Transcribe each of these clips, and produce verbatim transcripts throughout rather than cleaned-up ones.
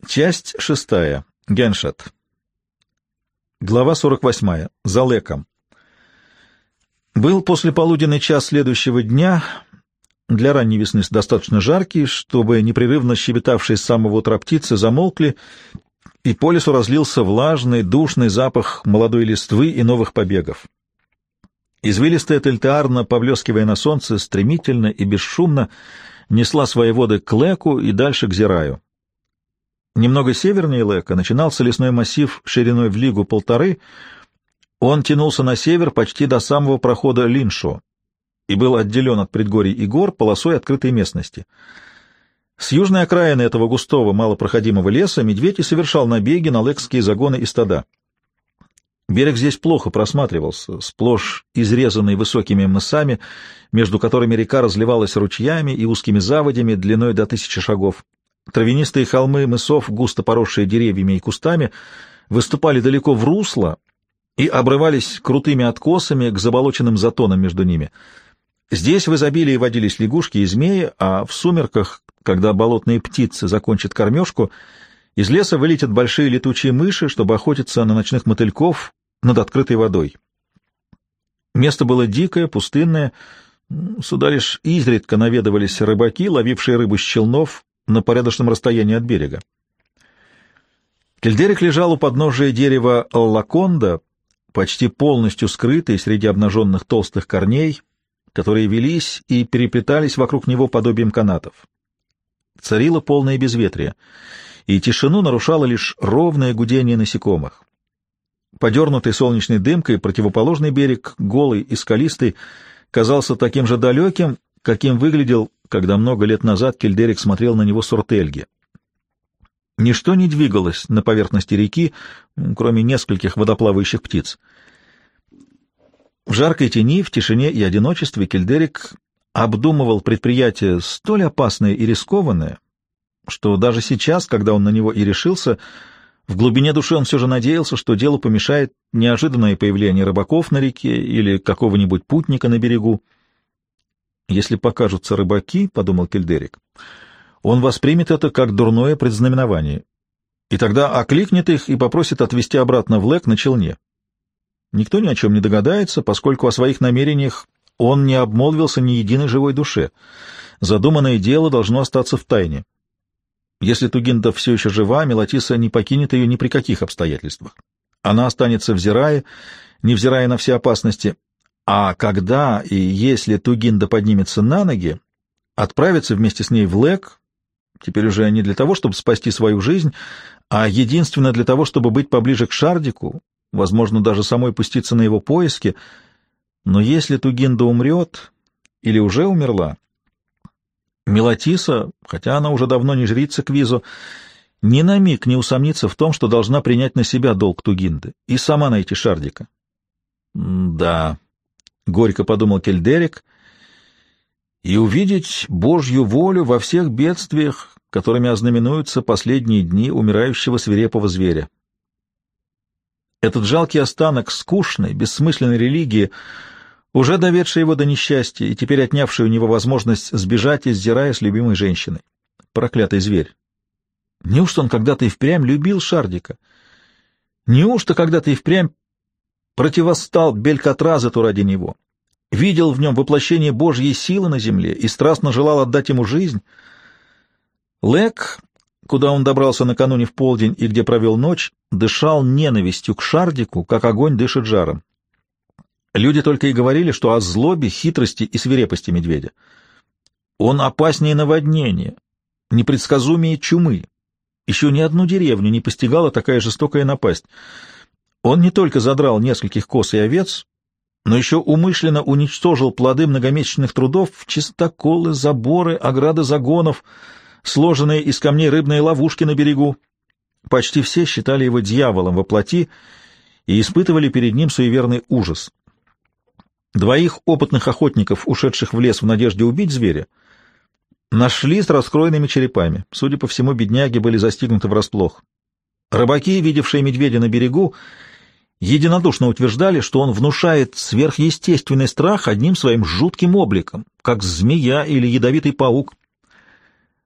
Часть шестая. Геншат. Глава сорок восьмая. За Леком. Был послеполуденный час следующего дня, для ранней весны достаточно жаркий, чтобы непрерывно щебетавшие с самого утра птицы замолкли, и по лесу разлился влажный, душный запах молодой листвы и новых побегов. Извилистая Тельтаарна, поблескивая на солнце, стремительно и бесшумно несла свои воды к Леку и дальше к Зираю. Немного севернее Лека начинался лесной массив шириной в лигу полторы. Он тянулся на север почти до самого прохода Линшо и был отделен от предгорий и гор полосой открытой местности. С южной окраины этого густого, малопроходимого леса медведь и совершал набеги на лекские загоны и стада. Берег здесь плохо просматривался, сплошь изрезанный высокими мысами, между которыми река разливалась ручьями и узкими заводями длиной до тысячи шагов. Травянистые холмы мысов, густо поросшие деревьями и кустами, выступали далеко в русло и обрывались крутыми откосами к заболоченным затонам между ними. Здесь в изобилии водились лягушки и змеи, а в сумерках, когда болотные птицы закончат кормежку, из леса вылетят большие летучие мыши, чтобы охотиться на ночных мотыльков над открытой водой. Место было дикое, пустынное. Сюда лишь изредка наведывались рыбаки, ловившие рыбу с челнов на порядочном расстоянии от берега. Кельдерик лежал у подножия дерева лаконда, почти полностью скрытый среди обнаженных толстых корней, которые велись и переплетались вокруг него подобием канатов. Царило полное безветрие, и тишину нарушало лишь ровное гудение насекомых. Подернутый солнечной дымкой противоположный берег, голый и скалистый, казался таким же далеким, каким выглядел, когда много лет назад Кельдерик смотрел на него с Уртельги. Ничто не двигалось на поверхности реки, кроме нескольких водоплавающих птиц. В жаркой тени, в тишине и одиночестве Кельдерик обдумывал предприятие столь опасное и рискованное, что даже сейчас, когда он на него и решился, в глубине души он все же надеялся, что делу помешает неожиданное появление рыбаков на реке или какого-нибудь путника на берегу. «Если покажутся рыбаки, — подумал Кельдерик, — он воспримет это как дурное предзнаменование, и тогда окликнет их и попросит отвезти обратно в Лек на челне. Никто ни о чем не догадается, поскольку о своих намерениях он не обмолвился ни единой живой душе. Задуманное дело должно остаться в тайне. Если Тугинда все еще жива, Мелатиса не покинет ее ни при каких обстоятельствах. Она останется в Зирае, невзирая на все опасности, а когда и если Тугинда поднимется на ноги, отправится вместе с ней в Лек, теперь уже не для того, чтобы спасти свою жизнь, а единственно для того, чтобы быть поближе к Шардику, возможно, даже самой пуститься на его поиски. Но если Тугинда умрет или уже умерла, Мелатиса, хотя она уже давно не жрица Квизо, ни на миг не усомнится в том, что должна принять на себя долг Тугинды и сама найти Шардика. Да, — горько подумал Кельдерик, — и увидеть Божью волю во всех бедствиях, которыми ознаменуются последние дни умирающего свирепого зверя. Этот жалкий останок скучной, бессмысленной религии, уже доведший его до несчастья и теперь отнявший у него возможность сбежать из Зирая с любимой женщиной. Проклятый зверь! Неужто он когда-то и впрямь любил Шардика? Неужто когда-то и впрямь противостал Белькатразету ради него, видел в нем воплощение Божьей силы на земле и страстно желал отдать ему жизнь? Лек, куда он добрался накануне в полдень и где провел ночь, дышал ненавистью к Шардику, как огонь дышит жаром. Люди только и говорили, что о злобе, хитрости и свирепости медведя. Он опаснее наводнения, непредсказуемее чумы. Еще ни одну деревню не постигала такая жестокая напасть. Он не только задрал нескольких коз и овец, но еще умышленно уничтожил плоды многомесячных трудов, чистоколы, заборы, ограды загонов, сложенные из камней рыбные ловушки на берегу. Почти все считали его дьяволом во плоти и испытывали перед ним суеверный ужас. Двоих опытных охотников, ушедших в лес в надежде убить зверя, нашли с раскроенными черепами. Судя по всему, бедняги были застигнуты врасплох. Рыбаки, видевшие медведя на берегу, единодушно утверждали, что он внушает сверхъестественный страх одним своим жутким обликом, как змея или ядовитый паук.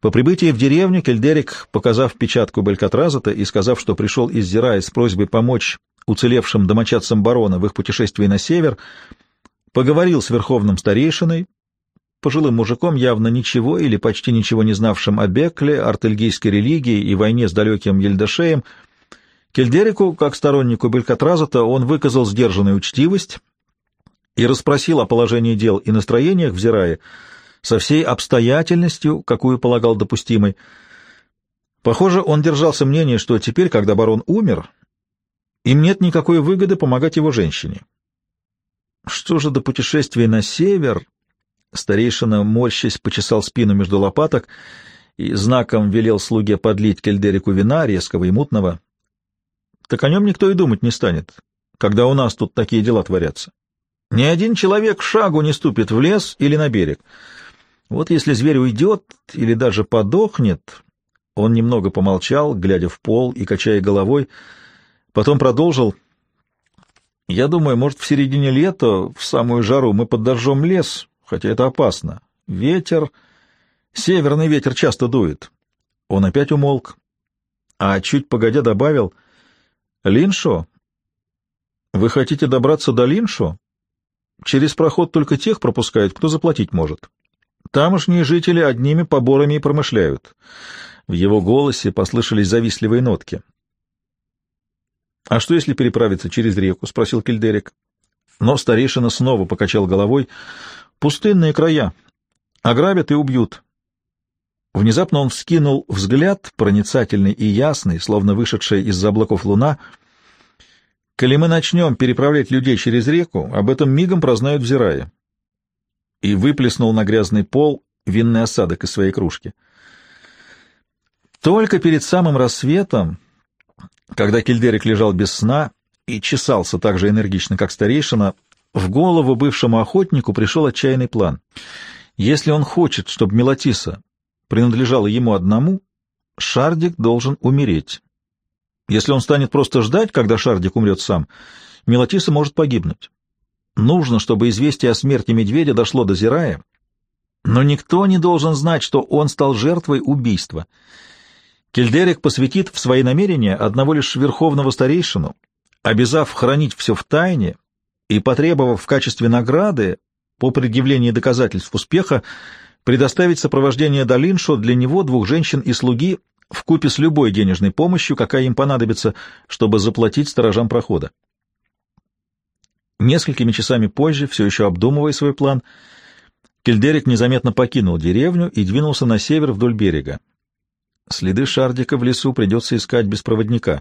По прибытии в деревню Кельдерик, показав печатку Белькатразата и сказав, что пришел из Зирая с просьбой помочь уцелевшим домочадцам барона в их путешествии на север, поговорил с верховным старейшиной, пожилым мужиком, явно ничего или почти ничего не знавшим о Бекле, артельгийской религии и войне с далеким Ельдашеем. Кельдерику, как стороннику Белькатразата, он выказал сдержанную учтивость и расспросил о положении дел и настроениях в Зирае со всей обстоятельностью, какую полагал допустимой. Похоже, он держался мнения, что теперь, когда барон умер, им нет никакой выгоды помогать его женщине. Что же до путешествия на север? Старейшина, морщась, почесал спину между лопаток и знаком велел слуге подлить Кельдерику вина, резкого и мутного. Так о нем никто и думать не станет, когда у нас тут такие дела творятся. Ни один человек шагу не ступит в лес или на берег. Вот если зверь уйдет или даже подохнет... Он немного помолчал, глядя в пол и качая головой, потом продолжил. «Я думаю, может, в середине лета, в самую жару, мы подожжем лес, хотя это опасно. Ветер... Северный ветер часто дует». Он опять умолк, а чуть погодя добавил. «Линшо? Вы хотите добраться до Линшо? Через проход только тех пропускают, кто заплатить может. Тамошние жители одними поборами и промышляют». В его голосе послышались завистливые нотки. «А что, если переправиться через реку?» — спросил Кельдерик. Но старейшина снова покачал головой. «Пустынные края. Ограбят и убьют». Внезапно он вскинул взгляд, проницательный и ясный, словно вышедшая из-за облаков луна. «Коли мы начнем переправлять людей через реку, об этом мигом прознают в Зирае». И выплеснул на грязный пол винный осадок из своей кружки. Только перед самым рассветом, когда Кельдерик лежал без сна и чесался так же энергично, как старейшина, в голову бывшему охотнику пришел отчаянный план. Если он хочет, чтобы Мелатиса принадлежала ему одному, Шардик должен умереть. Если он станет просто ждать, когда Шардик умрет сам, Мелатиса может погибнуть. Нужно, чтобы известие о смерти медведя дошло до Зирая, но никто не должен знать, что он стал жертвой убийства. Кельдерик посвятит в свои намерения одного лишь верховного старейшину, обязав хранить все в тайне и потребовав в качестве награды по предъявлении доказательств успеха предоставить сопровождение до Линшо для него двух женщин и слуги вкупе с любой денежной помощью, какая им понадобится, чтобы заплатить сторожам прохода. Несколькими часами позже, все еще обдумывая свой план, Кельдерик незаметно покинул деревню и двинулся на север вдоль берега. Следы Шардика в лесу придется искать без проводника.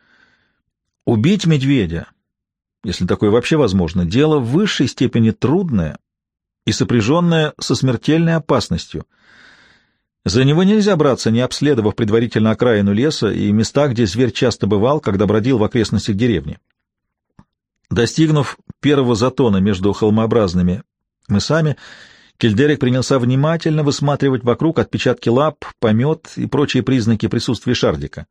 Убить медведя, если такое вообще возможно, дело в высшей степени трудное и сопряженное со смертельной опасностью. За него нельзя браться, не обследовав предварительно окраину леса и места, где зверь часто бывал, когда бродил в окрестностях деревни. Достигнув первого затона между холмообразными мысами, Кельдерик принялся внимательно высматривать вокруг отпечатки лап, помет и прочие признаки присутствия Шардика.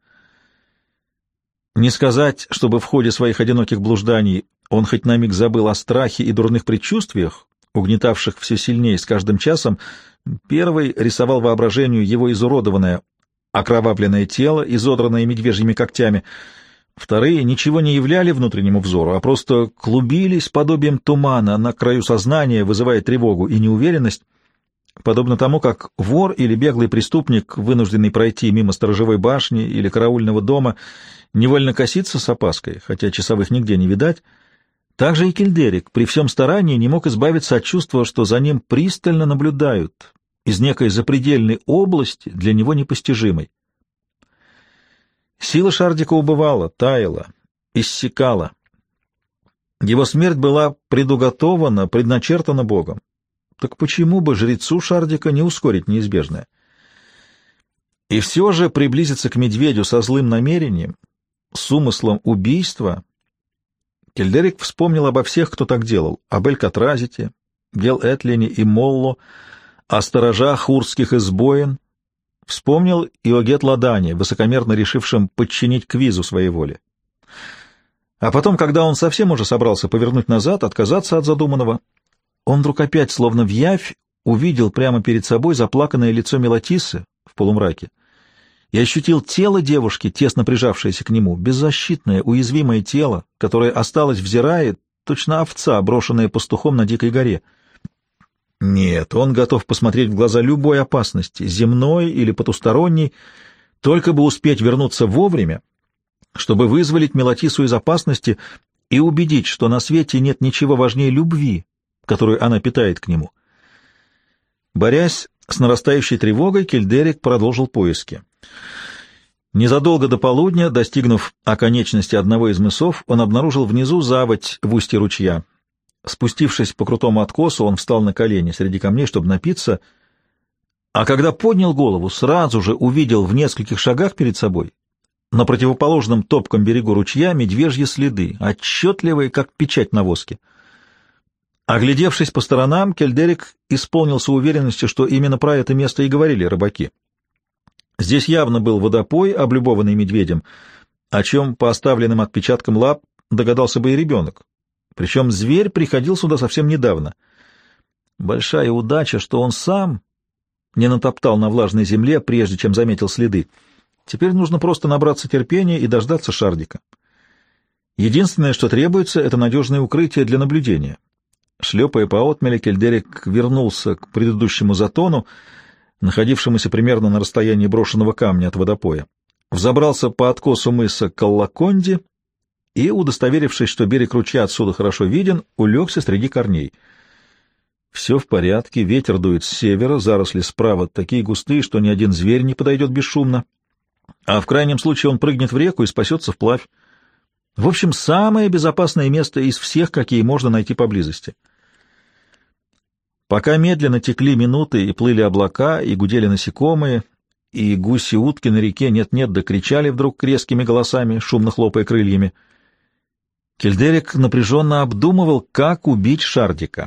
Не сказать, чтобы в ходе своих одиноких блужданий он хоть на миг забыл о страхе и дурных предчувствиях, угнетавших все сильнее с каждым часом. Первый рисовал воображению его изуродованное, окровавленное тело, изодранное медвежьими когтями. Вторые ничего не являли внутреннему взору, а просто клубились подобием тумана на краю сознания, вызывая тревогу и неуверенность, подобно тому, как вор или беглый преступник, вынужденный пройти мимо сторожевой башни или караульного дома, невольно косится с опаской, хотя часовых нигде не видать. Так же и Кельдерик при всем старании не мог избавиться от чувства, что за ним пристально наблюдают из некой запредельной области, для него непостижимой. Сила Шардика убывала, таяла, иссякала. Его смерть была предуготована, предначертана Богом. Так почему бы жрецу Шардика не ускорить неизбежное? И все же приблизиться к медведю со злым намерением, с умыслом убийства... Кельдерик вспомнил обо всех, кто так делал, об Эль-Катразите, Гел-Этлине и Молло, о сторожах хурских избоин, вспомнил и о Гет-Ладане, высокомерно решившем подчинить Квизу своей воле. А потом, когда он совсем уже собрался повернуть назад, отказаться от задуманного, он вдруг опять, словно в явь, увидел прямо перед собой заплаканное лицо Мелатисы в в полумраке, и ощутил тело девушки, тесно прижавшееся к нему, беззащитное, уязвимое тело, которое осталось взирает, точно овца, брошенная пастухом на дикой горе. Нет, он готов посмотреть в глаза любой опасности, земной или потусторонней, только бы успеть вернуться вовремя, чтобы вызволить Мелатису из опасности и убедить, что на свете нет ничего важнее любви, которую она питает к нему. Борясь с нарастающей тревогой, Кельдерик продолжил поиски. Незадолго до полудня, достигнув оконечности одного из мысов, он обнаружил внизу заводь в устье ручья. Спустившись по крутому откосу, он встал на колени среди камней, чтобы напиться, а когда поднял голову, сразу же увидел в нескольких шагах перед собой, на противоположном топком берегу ручья, медвежьи следы, отчетливые, как печать на воске. Оглядевшись по сторонам, Кельдерик исполнился уверенностью, что именно про это место и говорили рыбаки. Здесь явно был водопой, облюбованный медведем, о чем по оставленным отпечаткам лап догадался бы и ребенок. Причем зверь приходил сюда совсем недавно. Большая удача, что он сам не натоптал на влажной земле, прежде чем заметил следы. Теперь нужно просто набраться терпения и дождаться Шардика. Единственное, что требуется, — это надежное укрытие для наблюдения. Шлепая по отмели, Кельдерик вернулся к предыдущему затону, находившемуся примерно на расстоянии брошенного камня от водопоя. Взобрался по откосу мыса Каллаконди и, удостоверившись, что берег ручья отсюда хорошо виден, улегся среди корней. Все в порядке, ветер дует с севера, заросли справа такие густые, что ни один зверь не подойдет бесшумно, а в крайнем случае он прыгнет в реку и спасется вплавь. В общем, самое безопасное место из всех, какие можно найти поблизости. Пока медленно текли минуты и плыли облака, и гудели насекомые, и гуси-утки на реке нет-нет да кричали вдруг резкими голосами, шумно хлопая крыльями, Кельдерик напряженно обдумывал, как убить Шардика.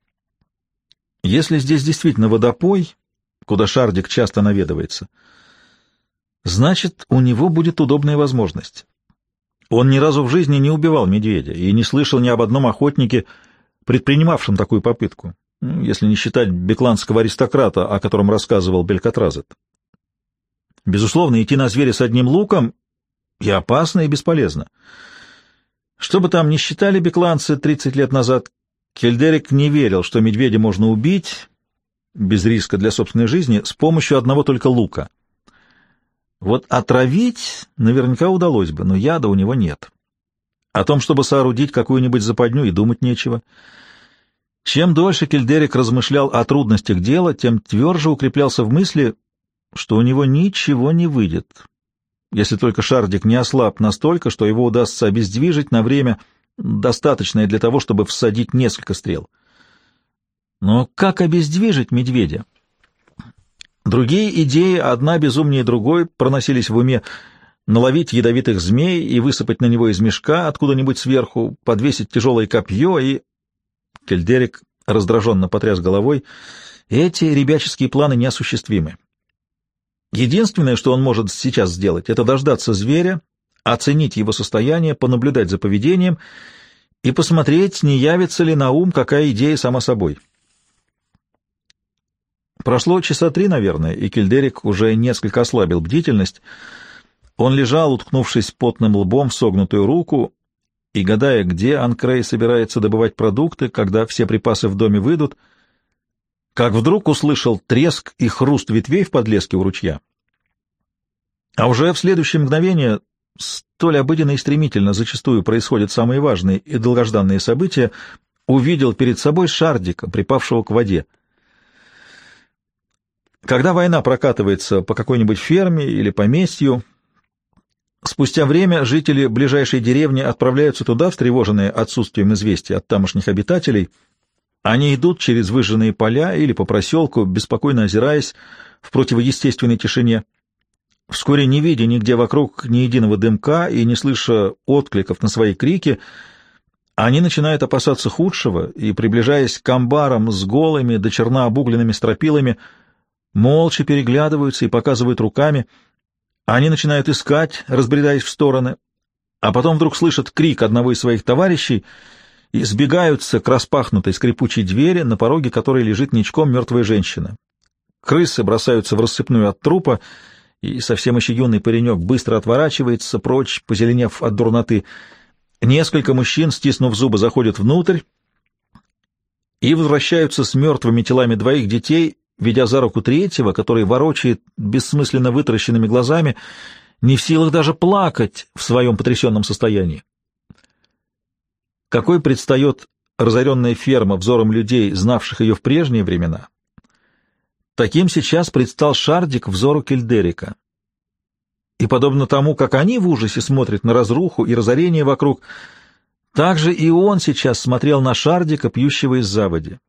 Если здесь действительно водопой, куда Шардик часто наведывается, значит, у него будет удобная возможность. Он ни разу в жизни не убивал медведя и не слышал ни об одном охотнике, предпринимавшем такую попытку, если не считать бекландского аристократа, о котором рассказывал Белькатразет. Безусловно, идти на зверя с одним луком и опасно, и бесполезно. Что бы там ни считали бекландцы тридцать лет назад, Кельдерик не верил, что медведя можно убить, без риска для собственной жизни, с помощью одного только лука. Вот отравить наверняка удалось бы, но яда у него нет. О том, чтобы соорудить какую-нибудь западню, и думать нечего. Чем дольше Кельдерик размышлял о трудностях дела, тем тверже укреплялся в мысли, что у него ничего не выйдет, если только Шардик не ослаб настолько, что его удастся обездвижить на время, достаточное для того, чтобы всадить несколько стрел. Но как обездвижить медведя? Другие идеи, одна безумнее другой, проносились в уме: наловить ядовитых змей и высыпать на него из мешка откуда-нибудь сверху, подвесить тяжелое копье и... Кельдерик раздраженно потряс головой. Эти ребяческие планы неосуществимы. Единственное, что он может сейчас сделать, — это дождаться зверя, оценить его состояние, понаблюдать за поведением и посмотреть, не явится ли на ум какая идея сама собой. Прошло часа три, наверное, и Кельдерик уже несколько ослабил бдительность. Он лежал, уткнувшись потным лбом в согнутую руку, и гадая, где Анкрей собирается добывать продукты, когда все припасы в доме выйдут, как вдруг услышал треск и хруст ветвей в подлеске у ручья. А уже в следующее мгновение, столь обыденно и стремительно зачастую происходят самые важные и долгожданные события, увидел перед собой Шардика, припавшего к воде. Когда война прокатывается по какой-нибудь ферме или поместью, спустя время жители ближайшей деревни отправляются туда, встревоженные отсутствием известий от тамошних обитателей. Они идут через выжженные поля или по проселку, беспокойно озираясь в противоестественной тишине. Вскоре, не видя нигде вокруг ни единого дымка и не слыша откликов на свои крики, они начинают опасаться худшего и, приближаясь к амбарам с голыми до черна обугленными стропилами, молча переглядываются и показывают руками. Они начинают искать, разбредаясь в стороны, а потом вдруг слышат крик одного из своих товарищей и сбегаются к распахнутой скрипучей двери, на пороге которой лежит ничком мертвая женщина. Крысы бросаются в рассыпную от трупа, и совсем еще юный паренек быстро отворачивается прочь, позеленев от дурноты. Несколько мужчин, стиснув зубы, заходят внутрь и возвращаются с мертвыми телами двоих детей, ведя за руку третьего, который ворочает бессмысленно вытаращенными глазами, не в силах даже плакать в своем потрясенном состоянии. Какой предстает разоренная ферма взором людей, знавших ее в прежние времена, таким сейчас предстал Шардик взору Кильдерика. И подобно тому, как они в ужасе смотрят на разруху и разорение вокруг, так же и он сейчас смотрел на Шардика, пьющего из заводи.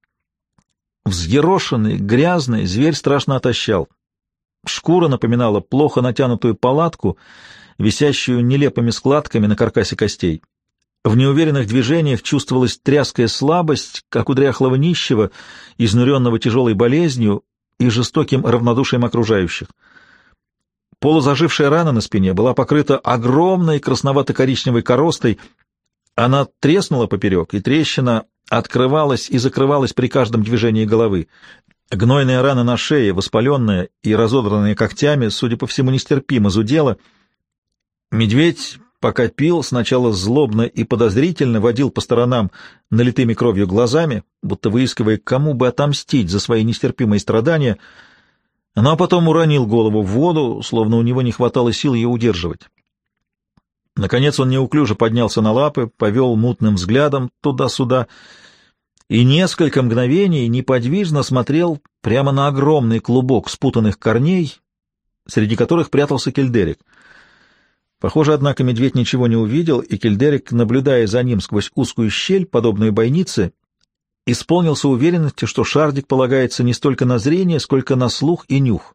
Взъерошенный, грязный, зверь страшно отощал. Шкура напоминала плохо натянутую палатку, висящую нелепыми складками на каркасе костей. В неуверенных движениях чувствовалась тряская слабость, как у дряхлого нищего, изнуренного тяжелой болезнью и жестоким равнодушием окружающих. Полузажившая рана на спине была покрыта огромной красновато-коричневой коростой. Она треснула поперек, и трещина открывалась и закрывалась при каждом движении головы. Гнойная рана на шее, воспаленная и разодранная когтями, судя по всему, нестерпимо зудела. Медведь, пока пил, сначала злобно и подозрительно водил по сторонам налитыми кровью глазами, будто выискивая, кому бы отомстить за свои нестерпимые страдания, но потом уронил голову в воду, словно у него не хватало сил ее удерживать. Наконец он неуклюже поднялся на лапы, повел мутным взглядом туда-сюда и несколько мгновений неподвижно смотрел прямо на огромный клубок спутанных корней, среди которых прятался Кильдерик. Похоже, однако, медведь ничего не увидел, и Кильдерик, наблюдая за ним сквозь узкую щель, подобную бойнице, исполнился уверенности, что Шардик полагается не столько на зрение, сколько на слух и нюх.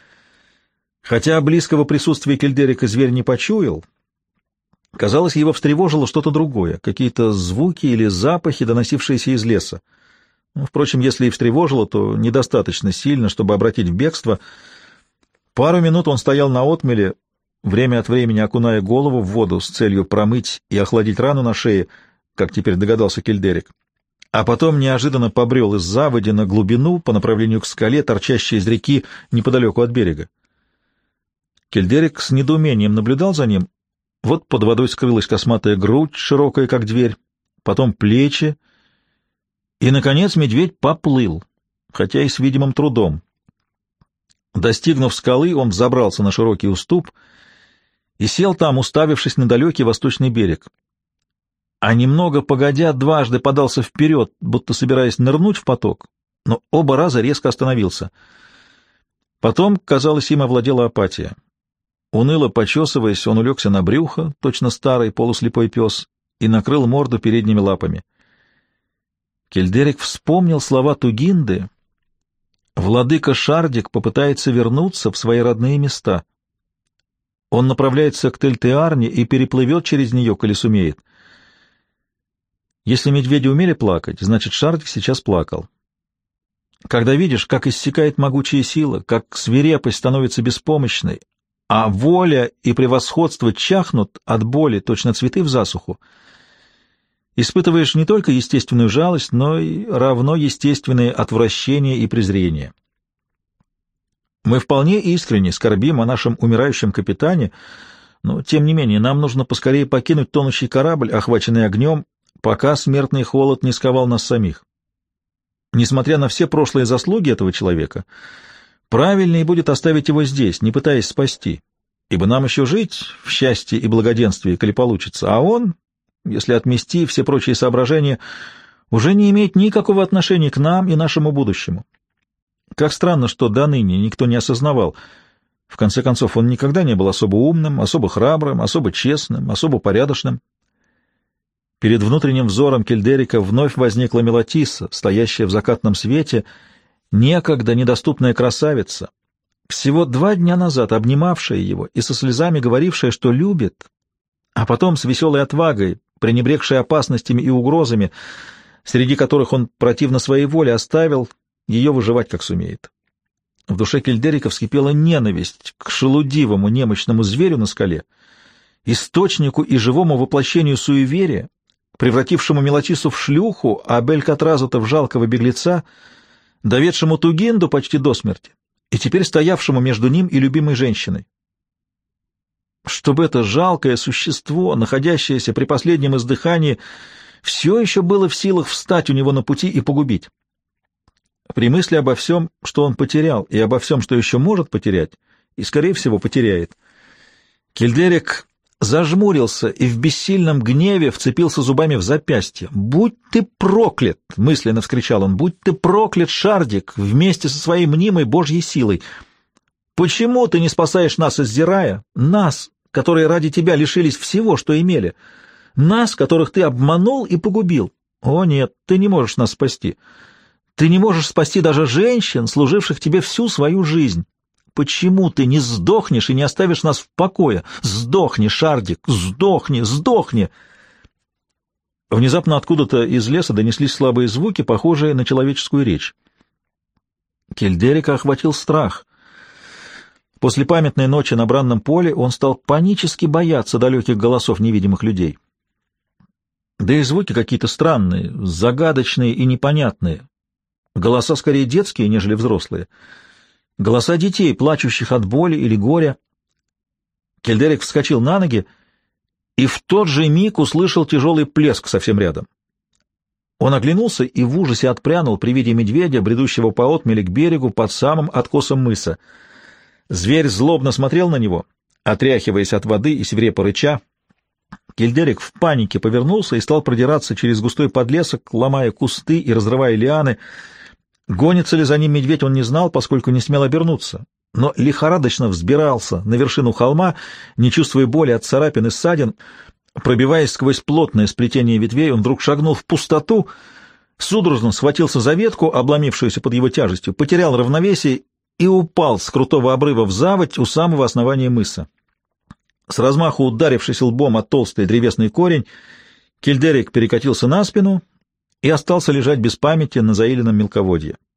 Хотя близкого присутствия Кильдерика зверь не почуял, казалось, его встревожило что-то другое, какие-то звуки или запахи, доносившиеся из леса. Ну, впрочем, если и встревожило, то недостаточно сильно, чтобы обратить в бегство. Пару минут он стоял на отмеле, время от времени окуная голову в воду с целью промыть и охладить рану на шее, как теперь догадался Кильдерик, а потом неожиданно побрел из заводи на глубину по направлению к скале, торчащей из реки неподалеку от берега. Кильдерик с недоумением наблюдал за ним. Вот под водой скрылась косматая грудь, широкая, как дверь, потом плечи, и, наконец, медведь поплыл, хотя и с видимым трудом. Достигнув скалы, он взобрался на широкий уступ и сел там, уставившись на далекий восточный берег. А немного погодя дважды подался вперед, будто собираясь нырнуть в поток, но оба раза резко остановился. Потом, казалось, им овладела апатия. Уныло почесываясь, он улегся на брюхо, точно старый полуслепой пес, и накрыл морду передними лапами. Кильдерик вспомнил слова Тугинды: «Владыка Шардик попытается вернуться в свои родные места. Он направляется к Тельтеарне и переплывет через нее, коли сумеет». Если медведи умели плакать, значит, Шардик сейчас плакал. Когда видишь, как иссякает могучая сила, как свирепость становится беспомощной, а воля и превосходство чахнут от боли, точно цветы в засуху, испытываешь не только естественную жалость, но и равно естественное отвращение и презрение. Мы вполне искренне скорбим о нашем умирающем капитане, но, тем не менее, нам нужно поскорее покинуть тонущий корабль, охваченный огнем, пока смертный холод не сковал нас самих. Несмотря на все прошлые заслуги этого человека, правильнее будет оставить его здесь, не пытаясь спасти, ибо нам еще жить в счастье и благоденствии, коли получится, а он, если отмести все прочие соображения, уже не имеет никакого отношения к нам и нашему будущему. Как странно, что до ныне никто не осознавал. В конце концов, он никогда не был особо умным, особо храбрым, особо честным, особо порядочным. Перед внутренним взором Кильдерика вновь возникла Мелатисса, стоящая в закатном свете, некогда недоступная красавица, всего два дня назад обнимавшая его и со слезами говорившая, что любит, а потом с веселой отвагой, пренебрегшая опасностями и угрозами, среди которых он противно своей воле оставил ее выживать как сумеет. В душе Кильдерика вскипела ненависть к шелудивому немощному зверю на скале, источнику и живому воплощению суеверия, превратившему Мелатиссу в шлюху, а Белькатразу-то в жалкого беглеца, доведшему Тугинду почти до смерти, и теперь стоявшему между ним и любимой женщиной. Чтобы это жалкое существо, находящееся при последнем издыхании, все еще было в силах встать у него на пути и погубить. При мысли обо всем, что он потерял, и обо всем, что еще может потерять, и, скорее всего, потеряет, Кильдерик зажмурился и в бессильном гневе вцепился зубами в запястье. «Будь ты проклят!» — мысленно вскричал он. «Будь ты проклят, Шардик, вместе со своей мнимой божьей силой! Почему ты не спасаешь нас из Зирая? Нас, которые ради тебя лишились всего, что имели? Нас, которых ты обманул и погубил? О нет, ты не можешь нас спасти. Ты не можешь спасти даже женщин, служивших тебе всю свою жизнь. Почему ты не сдохнешь и не оставишь нас в покое? Сдохни, Шардик, сдохни, сдохни!» Внезапно откуда-то из леса донеслись слабые звуки, похожие на человеческую речь. Кильдерика охватил страх. После памятной ночи на бранном поле он стал панически бояться далеких голосов невидимых людей. Да и звуки какие-то странные, загадочные и непонятные. Голоса скорее детские, нежели взрослые. Голоса детей, плачущих от боли или горя. Кильдерик вскочил на ноги и в тот же миг услышал тяжелый плеск совсем рядом. Он оглянулся и в ужасе отпрянул при виде медведя, бредущего по отмели к берегу под самым откосом мыса. Зверь злобно смотрел на него, отряхиваясь от воды и свирепо рыча. Кильдерик в панике повернулся и стал продираться через густой подлесок, ломая кусты и разрывая лианы. Гонится ли за ним медведь, он не знал, поскольку не смел обернуться, но лихорадочно взбирался на вершину холма, не чувствуя боли от царапин и ссадин. Пробиваясь сквозь плотное сплетение ветвей, он вдруг шагнул в пустоту, судорожно схватился за ветку, обломившуюся под его тяжестью, потерял равновесие и упал с крутого обрыва в заводь у самого основания мыса. С размаху ударившись лбом о толстый древесный корень, Кильдерик перекатился на спину и остался лежать без памяти на заиленном мелководье.